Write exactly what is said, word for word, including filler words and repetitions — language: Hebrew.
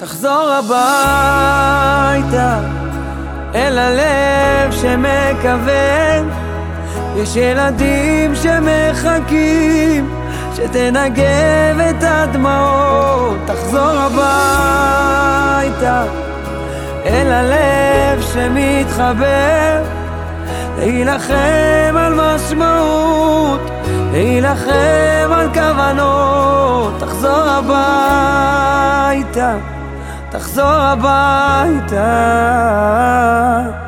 תחזור הביתה אל הלב שמקווה, יש ילדים שמחכים שתנגב את הדמעות. תחזור הביתה אל הלב שמתחבר, להילחם על משמעות, להילחם על כוונות. תחזור הביתה, תחזור הביתה.